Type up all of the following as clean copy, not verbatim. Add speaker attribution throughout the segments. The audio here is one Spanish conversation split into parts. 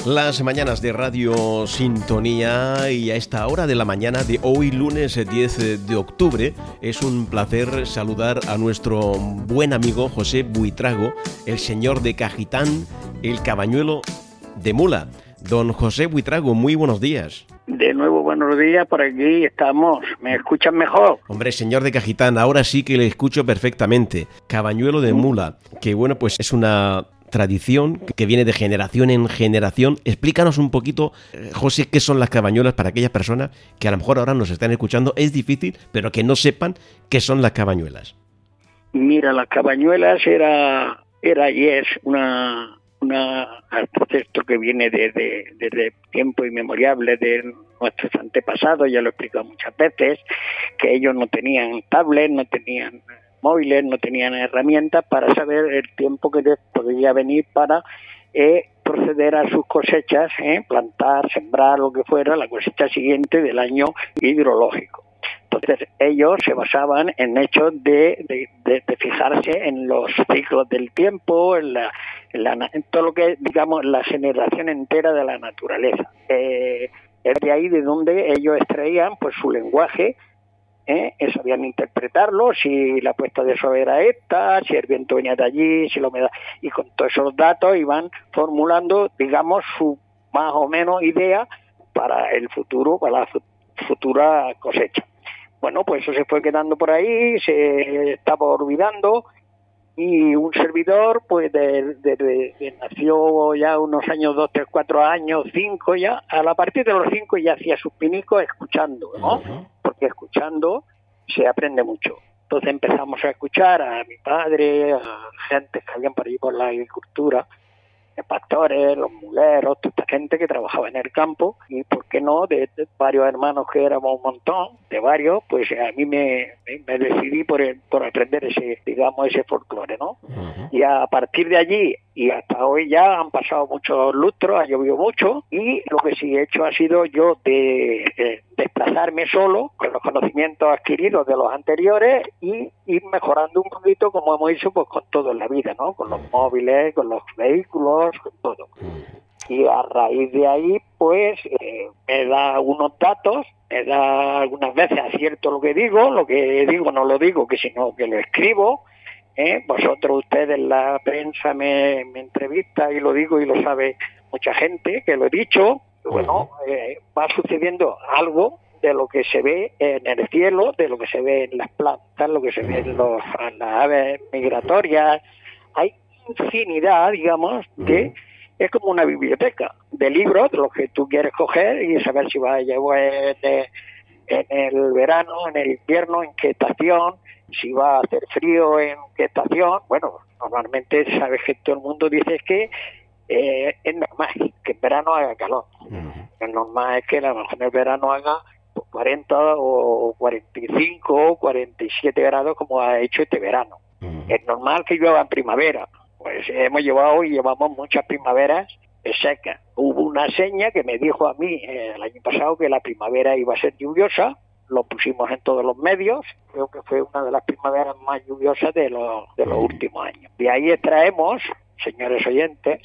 Speaker 1: Las mañanas de Radio Sintonía, y a esta hora de la mañana de hoy, lunes 10 de octubre, es un placer saludar a nuestro buen amigo José Buitrago, el señor de Cajitán, el cabañuelo de Mula. Don José Buitrago, muy buenos días.
Speaker 2: De nuevo, buenos días, por aquí estamos. ¿Me escuchan mejor?
Speaker 1: Hombre, señor de Cajitán, ahora sí que le escucho perfectamente. Cabañuelo de Mula, que bueno, pues es una tradición que viene de generación en generación. Explícanos un poquito, José, qué son las cabañuelas para aquellas personas que a lo mejor ahora nos están escuchando. Es difícil, pero que no sepan qué son las cabañuelas.
Speaker 2: Mira, las cabañuelas era y es un proceso que viene desde tiempo inmemorial de nuestros antepasados. Ya lo he explicado muchas veces, que ellos no tenían tablets, no tenían móviles, no tenían herramientas para saber el tiempo que les podría venir para proceder a sus cosechas, plantar, sembrar, lo que fuera, la cosecha siguiente del año hidrológico. Entonces ellos se basaban en hechos de fijarse en los ciclos del tiempo, en todo lo que, digamos, la generación entera de la naturaleza. Es de ahí de donde ellos extraían pues su lenguaje. Sabían interpretarlo, si la puesta de sol era esta, si el viento venía de allí, si la humedad, y con todos esos datos iban formulando, digamos, su más o menos idea para el futuro, para la futura cosecha. Bueno, pues eso se fue quedando por ahí, se estaba olvidando, y un servidor, pues nació ya unos años, 2, 3, 4 años, 5 ya, a partir de los 5 ya hacía sus pinicos escuchando, ¿no? Porque escuchando se aprende mucho. Entonces empezamos a escuchar a mi padre, a gente que habían por allí por la agricultura, pastores, los muleros, toda esta gente que trabajaba en el campo, y por qué no, de varios hermanos que éramos un montón, de varios, pues a mí me decidí por aprender ese folclore, ¿no? Uh-huh. Y a partir de allí y hasta hoy ya han pasado muchos lustros, ha llovido mucho, y lo que sí he hecho ha sido yo de desplazarme solo con los conocimientos adquiridos de los anteriores y ir mejorando un poquito, como hemos hecho pues con todo en la vida, ¿no? Con los móviles, con los vehículos, con todo. Y a raíz de ahí pues me da unos datos, me da algunas veces acierto lo que digo no lo digo, sino que lo escribo. Vosotros, ustedes, la prensa me entrevista y lo digo y lo sabe mucha gente que lo he dicho. Bueno, va sucediendo algo de lo que se ve en el cielo, de lo que se ve en las plantas, lo que se ve en las aves migratorias. Hay infinidad, digamos, que es como una biblioteca de libros, de los que tú quieres coger y saber si va a llevar en el verano, en el invierno, en qué estación, si va a hacer frío, en qué estación. Bueno, normalmente sabes que todo el mundo dice que es normal que en verano haga calor. Es normal que a lo mejor en el verano haga 40 o 45 o 47 grados como ha hecho este verano. Es normal que llueva en primavera. Pues llevamos muchas primaveras secas. Hubo una seña que me dijo a mí el año pasado que la primavera iba a ser lluviosa. Lo pusimos en todos los medios. Creo que fue una de las primaveras más lluviosas de los últimos años. De ahí extraemos, señores oyentes,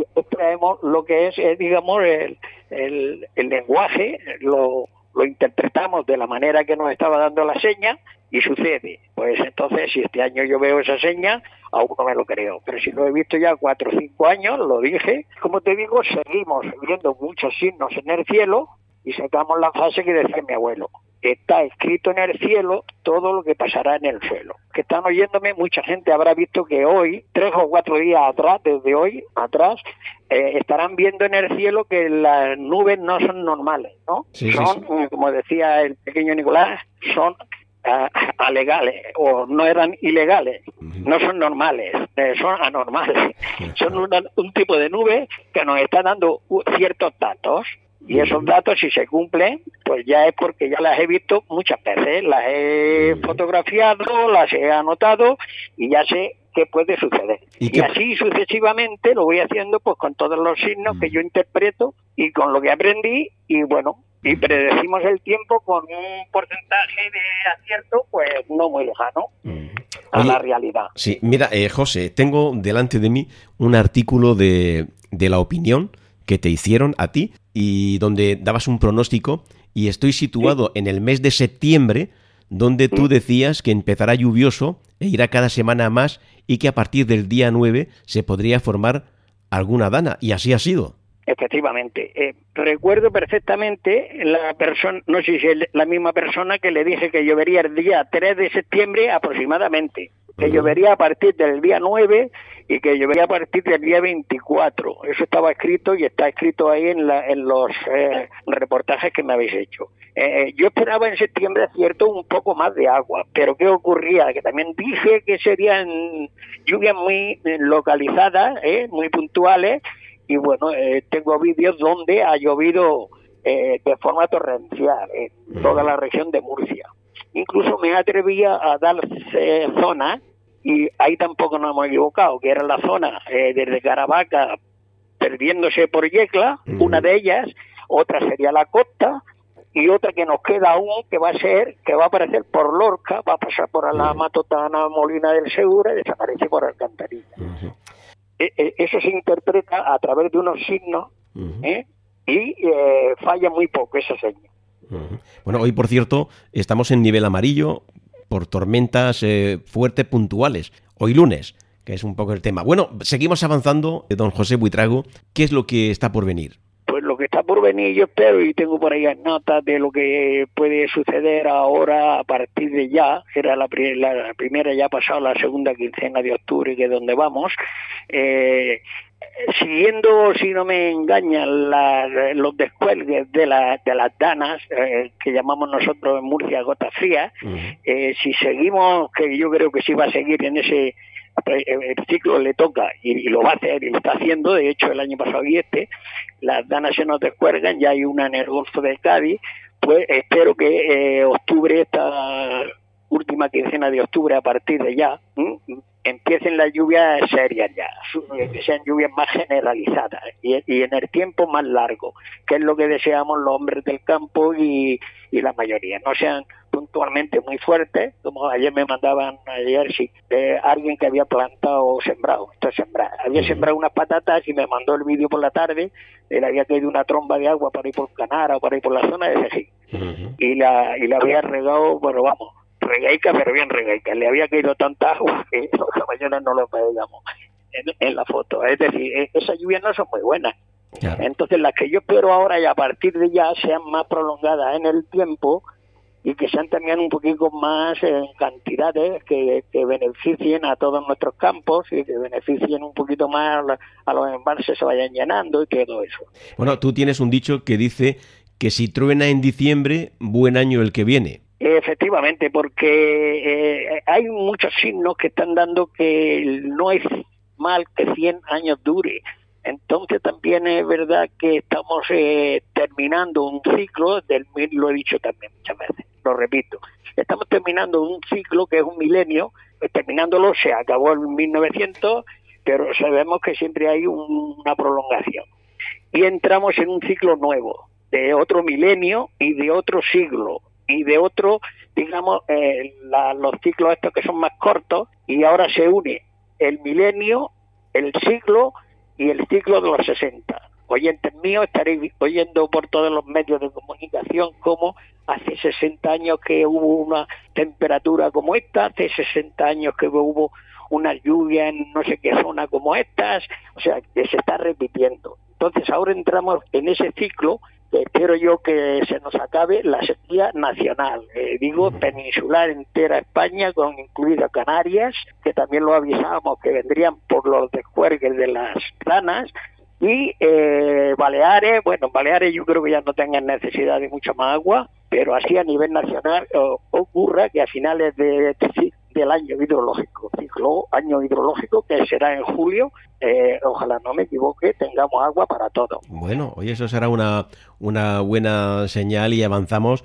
Speaker 2: lo que es, digamos, el lenguaje, lo interpretamos de la manera que nos estaba dando la seña y sucede. Pues entonces, si este año yo veo esa seña, aún no me lo creo. Pero si lo he visto ya 4 o 5 años, lo dije. Como te digo, seguimos viendo muchos signos en el cielo y sacamos la frase que decía mi abuelo. Está escrito en el cielo todo lo que pasará en el suelo. Que están oyéndome, mucha gente habrá visto que hoy, 3 o 4 días atrás, desde hoy atrás, estarán viendo en el cielo que las nubes no son normales, ¿no? Sí. Como decía el pequeño Nicolás, son alegales, o no eran ilegales, no son normales, son anormales. Son un tipo de nube que nos está dando ciertos datos. Y esos datos, si se cumplen, pues ya es porque ya las he visto muchas veces, las he fotografiado, las he anotado y ya sé qué puede suceder. Y así sucesivamente lo voy haciendo pues con todos los signos que yo interpreto y con lo que aprendí, y bueno, y predecimos el tiempo con un porcentaje de acierto pues no muy lejano a la realidad.
Speaker 1: Sí, mira, José, tengo delante de mí un artículo de La Opinión que te hicieron a ti y donde dabas un pronóstico, y estoy situado en el mes de septiembre, donde tú decías que empezará lluvioso e irá cada semana más y que a partir del día 9 se podría formar alguna dana, y así ha sido.
Speaker 2: Efectivamente. Recuerdo perfectamente la persona, no sé si es la misma persona que le dije que llovería el día 3 de septiembre aproximadamente, que llovería a partir del día 9 y que llovería a partir del día 24. Eso estaba escrito y está escrito ahí en los reportajes que me habéis hecho. Yo esperaba en septiembre, cierto, un poco más de agua, pero ¿qué ocurría? Que también dije que serían lluvias muy localizadas, muy puntuales, y bueno, tengo vídeos donde ha llovido de forma torrencial en toda la región de Murcia. Incluso me atrevía a dar zonas, y ahí tampoco nos hemos equivocado, que era la zona desde Caravaca perdiéndose por Yecla, una de ellas, otra sería la costa, y otra que nos queda aún, que va a aparecer por Lorca, va a pasar por la Matotana, Molina del Segura y desaparece por Alcantarilla. Eso se interpreta a través de unos signos, y falla muy poco esa señal.
Speaker 1: Bueno, hoy, por cierto, estamos en nivel amarillo por tormentas fuertes puntuales. Hoy lunes, que es un poco el tema. Bueno, seguimos avanzando, don José Buitrago. ¿Qué es lo que está por venir?
Speaker 2: Pues lo que está por venir, yo espero, y tengo por ahí notas de lo que puede suceder ahora a partir de ya, era la primera, ya ha pasado la segunda quincena de octubre, que es donde vamos, siguiendo, si no me engañan, los descuelgues de las danas, que llamamos nosotros en Murcia gota fría, si seguimos, que yo creo que sí va a seguir en ese, el ciclo le toca y lo va a hacer y lo está haciendo, de hecho el año pasado y las danas se nos descuelgan, ya hay una en el Golfo de Cádiz, pues espero que octubre, esta última quincena de octubre, a partir de ya, empiecen las lluvias serias ya, que sean lluvias más generalizadas y en el tiempo más largo, que es lo que deseamos los hombres del campo y la mayoría, no sean puntualmente muy fuertes, como ayer me mandaban, alguien que había plantado o sembrado, había sembrado unas patatas y me mandó el vídeo por la tarde, le había caído una tromba de agua para ir por Canara o para ir por la zona de Cejí, y la había regado, bueno, vamos, regaica, pero bien regaica, le había caído tanta agua que los caballones no lo veíamos en la foto, es decir, esas lluvias no son muy buenas. Claro. Entonces las que yo espero ahora y a partir de ya sean más prolongadas en el tiempo y que sean también un poquito más en cantidades que beneficien a todos nuestros campos y que beneficien un poquito más a los embalses, se vayan llenando y todo eso.
Speaker 1: Bueno, tú tienes un dicho que dice que si truena en diciembre, buen año el que viene.
Speaker 2: Efectivamente, porque hay muchos signos que están dando que no es mal que 100 años dure. Entonces también es verdad que estamos terminando un ciclo, lo he dicho también muchas veces, lo repito, estamos terminando un ciclo que es un milenio, terminándolo se acabó en 1900, pero sabemos que siempre hay una prolongación. Y entramos en un ciclo nuevo, de otro milenio y de otro siglo, y de otro, digamos, los ciclos estos que son más cortos, y ahora se une el milenio, el siglo y el ciclo de los 60. Oyentes míos, estaréis oyendo por todos los medios de comunicación como hace 60 años que hubo una temperatura como esta, hace 60 años que hubo una lluvia en no sé qué zona como estas, o sea, que se está repitiendo. Entonces ahora entramos en ese ciclo que espero yo que se nos acabe la sequía nacional, peninsular entera España, con incluida Canarias, que también lo avisábamos que vendrían por los descuelgues de las danas, y Baleares, bueno, Baleares yo creo que ya no tengan necesidad de mucha más agua, pero así a nivel nacional ocurra que a finales del año hidrológico, que será en julio, ojalá no me equivoque, tengamos agua para todos.
Speaker 1: Bueno, oye, eso será una buena señal y avanzamos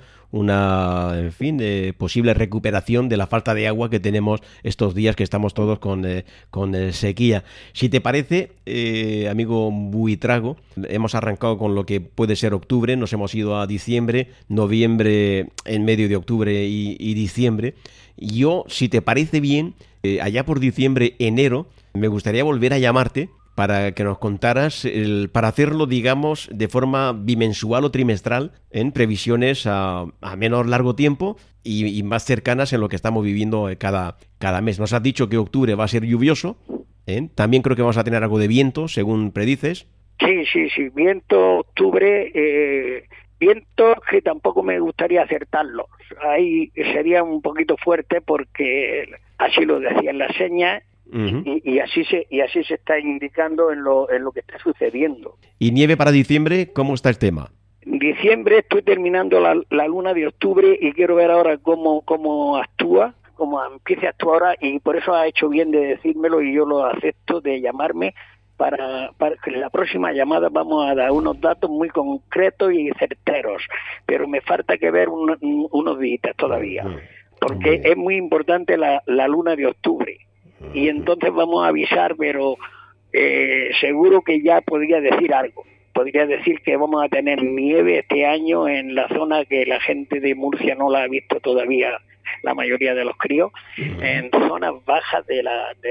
Speaker 1: de posible recuperación de la falta de agua que tenemos estos días que estamos todos con sequía. Si te parece, amigo Buitrago, hemos arrancado con lo que puede ser octubre, nos hemos ido a diciembre, noviembre en medio de octubre y diciembre. Yo, si te parece bien, allá por diciembre, enero, me gustaría volver a llamarte para que nos contaras, para hacerlo, digamos, de forma bimensual o trimestral, en previsiones a menos largo tiempo y más cercanas en lo que estamos viviendo cada mes. Nos has dicho que octubre va a ser lluvioso, ¿eh? También creo que vamos a tener algo de viento, según predices.
Speaker 2: Sí, viento, octubre, vientos que tampoco me gustaría acertarlos. Ahí sería un poquito fuerte porque así lo decían las señas.
Speaker 1: Uh-huh.
Speaker 2: Y así se está indicando en lo que está sucediendo.
Speaker 1: ¿Y nieve para diciembre? ¿Cómo está el tema?
Speaker 2: En diciembre estoy terminando la luna de octubre y quiero ver ahora cómo actúa, cómo empieza a actuar ahora, y por eso ha hecho bien de decírmelo y yo lo acepto, de llamarme para que en la próxima llamada vamos a dar unos datos muy concretos y certeros, pero me falta que ver unos días todavía, porque es muy importante la luna de octubre. Y entonces vamos a avisar, pero seguro que ya podría decir algo. Podría decir que vamos a tener nieve este año en la zona que la gente de Murcia no la ha visto todavía, la mayoría de los críos, en zonas bajas de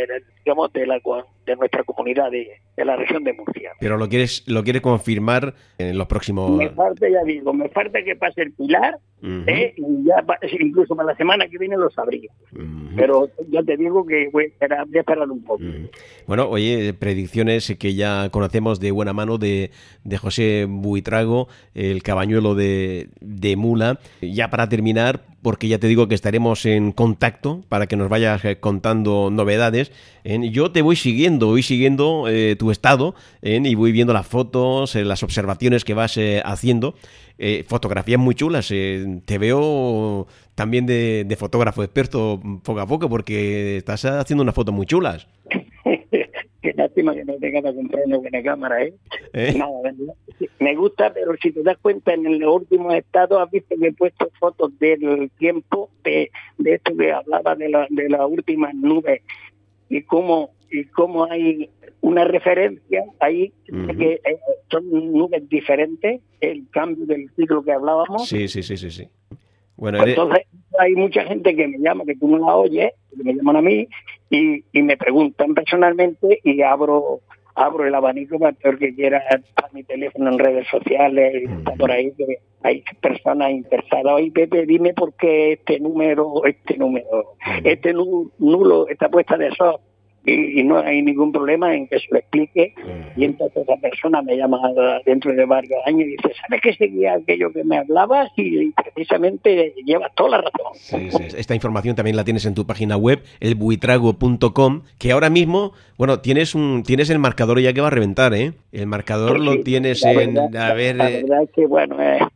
Speaker 2: nuestra comunidad, de la región de Murcia.
Speaker 1: Pero lo quieres confirmar en los próximos...
Speaker 2: Me falta que pase el Pilar, y ya incluso para la semana que viene lo sabría. Pero ya te digo que voy a esperar un poco.
Speaker 1: Bueno, oye, predicciones que ya conocemos de buena mano de José Buitrago, el cabañuelo de Mula. Ya para terminar, porque ya te digo que estaremos en contacto para que nos vayas contando novedades. Yo te voy siguiendo tu estado, y voy viendo las fotos, las observaciones que vas haciendo. Fotografías muy chulas. Te veo también de fotógrafo experto poco a poco, porque estás haciendo unas fotos muy chulas.
Speaker 2: Qué lástima que no tengas que comprar una buena cámara, ¿eh? Nada, me gusta, pero si te das cuenta, en los últimos estados has visto que he puesto fotos del tiempo, de esto que hablaba de las últimas nubes, y cómo hay una referencia ahí, que son nubes diferentes, el cambio del ciclo que hablábamos.
Speaker 1: Sí. Bueno,
Speaker 2: entonces hay mucha gente que me llama, que tú no la oyes, que me llaman a mí y me preguntan personalmente, y abro el abanico para todo el que quiera a mi teléfono en redes sociales, y está por ahí, que hay personas interesadas. Oye, Pepe, dime por qué este número, nulo, esta puesta de sol, y no hay ningún problema en que se lo explique. Y entonces esa persona me llama dentro de varios años y dice, ¿sabes que seguía aquello que me hablabas? Y precisamente llevas toda la razón.
Speaker 1: Sí. Esta información también la tienes en tu página web, elbuitrago.com, que ahora mismo, bueno, tienes el marcador ya que va a reventar, ¿eh? El marcador lo tienes la
Speaker 2: verdad es que, bueno,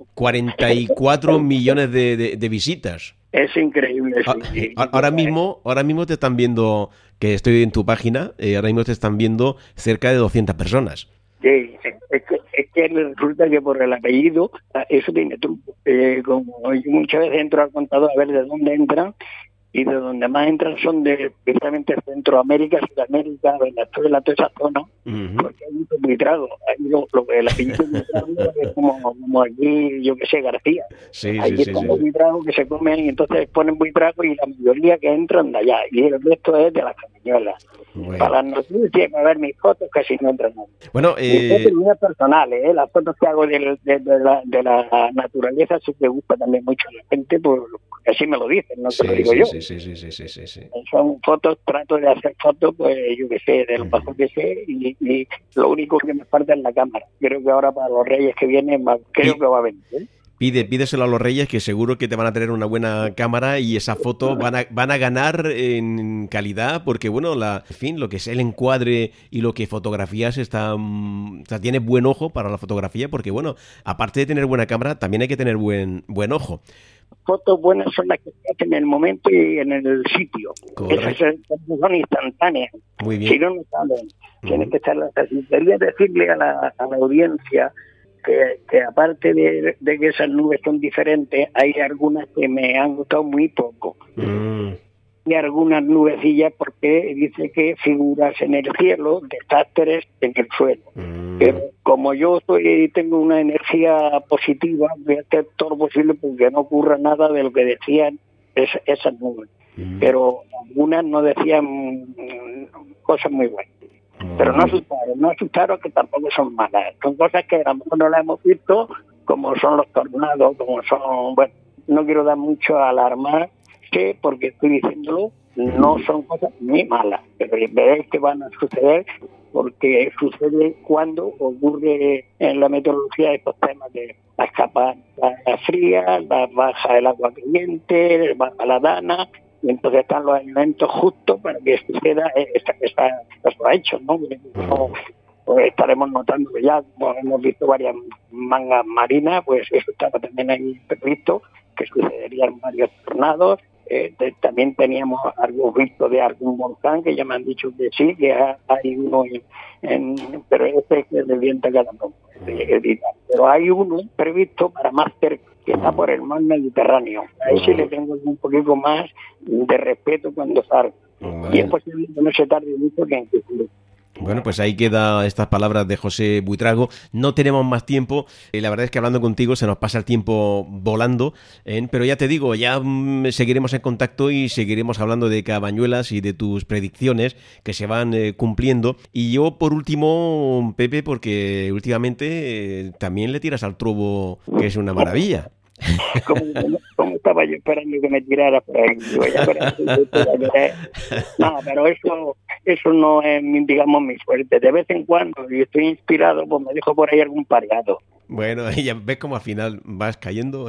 Speaker 1: 44 millones de visitas.
Speaker 2: Es increíble.
Speaker 1: Ahora mismo te están viendo, que estoy en tu página, ahora mismo te están viendo cerca de 200 personas.
Speaker 2: Sí, es que resulta que por el apellido, eso tiene truco. Como yo muchas veces entro al contador a ver de dónde entran, y de donde más entran son directamente Centroamérica, Sudamérica, Venezuela, toda esa zona, porque hay mucho Buitrago. El apellido Buitrago es como aquí, yo que sé, García. Hay como Buitrago que se comen, y entonces ponen Buitrago, y la mayoría que entran de allá, y el resto es de las cabañuelas. Bueno. Para las noticias, para ver mis fotos, casi no entran. Bueno, mis fotos personales, las fotos que hago de la naturaleza, sí que gusta también mucho a la gente, porque así me lo dicen, no te lo digo yo. Sí. Son fotos, trato de hacer fotos, pues yo que sé, de lo bajo que sé, y lo único que me falta es la cámara. Creo que ahora para los Reyes que vienen, creo que va a venir, ¿eh?
Speaker 1: Pídeselo a los Reyes, que seguro que te van a tener una buena cámara, y esa foto van a ganar en calidad, porque bueno, lo que es el encuadre y lo que fotografías tiene buen ojo para la fotografía, porque bueno, aparte de tener buena cámara, también hay que tener buen ojo.
Speaker 2: Fotos buenas son las que se hacen en el momento y en el sitio. Esas son instantáneas.
Speaker 1: Muy bien.
Speaker 2: Si no salen. Tienes que estar. Quería decirle a la audiencia que aparte de que esas nubes son diferentes, hay algunas que me han gustado muy poco. Y algunas nubecillas porque dice que figuras en el cielo, desastres en el suelo. Pero como yo tengo una energía positiva, voy a hacer todo lo posible porque no ocurra nada de lo que decían esas nubes. Pero algunas no decían cosas muy buenas. Pero no asustaros que tampoco son malas. Son cosas que a lo mejor no las hemos visto, como son los tornados, como son... Bueno, no quiero dar mucho a alarmar, que porque estoy diciéndolo, no son cosas muy malas, pero veréis que van a suceder porque sucede cuando ocurre en la meteorología estos temas de las capas frías, la baja del agua caliente, baja la dana, y entonces están los elementos justos para que suceda estos hechos, ¿no? Pues estaremos notando que ya, como hemos visto varias mangas marinas, pues eso estaba también ahí previsto, que sucederían varios tornados. También teníamos algo visto de algún volcán, que ya me han dicho que sí, que hay uno pero este es el de viento cada poco. Pero hay uno previsto para más cerca, que está por el mar Mediterráneo. A ese le tengo un poquito más de respeto cuando salga. Y es posible que no se tarde mucho que en que
Speaker 1: Bueno, pues ahí queda estas palabras de José Buitrago. No tenemos más tiempo. La verdad es que hablando contigo se nos pasa el tiempo volando. Pero ya te digo, ya seguiremos en contacto y seguiremos hablando de Cabañuelas y de tus predicciones que se van cumpliendo. Y yo, por último, Pepe, porque últimamente también le tiras al trobo, que es una maravilla.
Speaker 2: ¿Cómo estaba yo esperando que me tirara por ahí? No, pero eso no es, digamos, mi suerte. De vez en cuando, y estoy inspirado, pues me dejo por ahí algún pareado.
Speaker 1: Bueno, ya ves cómo al final vas cayendo.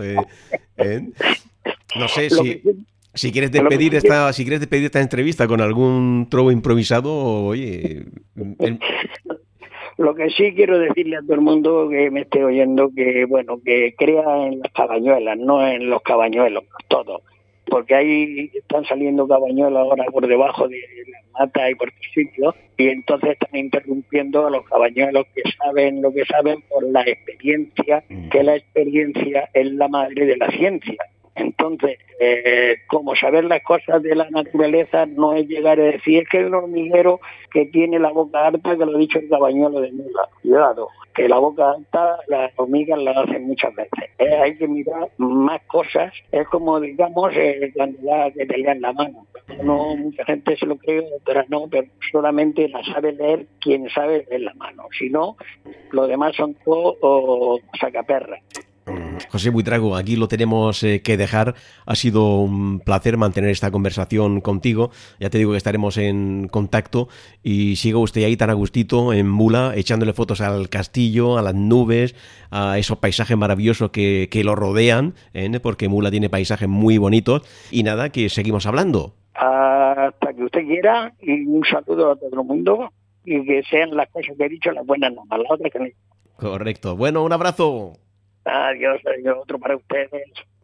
Speaker 1: No sé si quieres despedir esta entrevista con algún trobo improvisado, oye.
Speaker 2: Lo que sí quiero decirle a todo el mundo que me esté oyendo, que bueno, que crea en las cabañuelas, no en los cabañuelos, todos. Porque ahí están saliendo cabañuelos ahora por debajo de las matas y por todos sitios, y entonces están interrumpiendo a los cabañuelos que saben lo que saben por la experiencia, que la experiencia es la madre de la ciencia. Entonces, como saber las cosas de la naturaleza no es llegar a decir es que hay un hormiguero que tiene la boca harta, que lo ha dicho el cabañuelo de Mula. Cuidado, que la boca alta las hormigas la hacen muchas veces. Hay que mirar más cosas. Es como, digamos, cuando que te lean la mano. No, mucha gente se lo cree, otras no, pero solamente la sabe leer quien sabe leer la mano. Si no, lo demás son todo sacaperras.
Speaker 1: José Buitrago, aquí lo tenemos que dejar. Ha sido un placer mantener esta conversación contigo. Ya te digo que estaremos en contacto y siga usted ahí tan a gustito en Mula, echándole fotos al castillo, a las nubes, a esos paisajes maravillosos que lo rodean, porque Mula tiene paisajes muy bonitos. Y nada, que seguimos hablando.
Speaker 2: Hasta que usted quiera, y un saludo a todo el mundo, y que sean las cosas que he dicho las buenas, no, las otras que no.
Speaker 1: Correcto. Bueno, un abrazo.
Speaker 2: Adiós, otro para ustedes.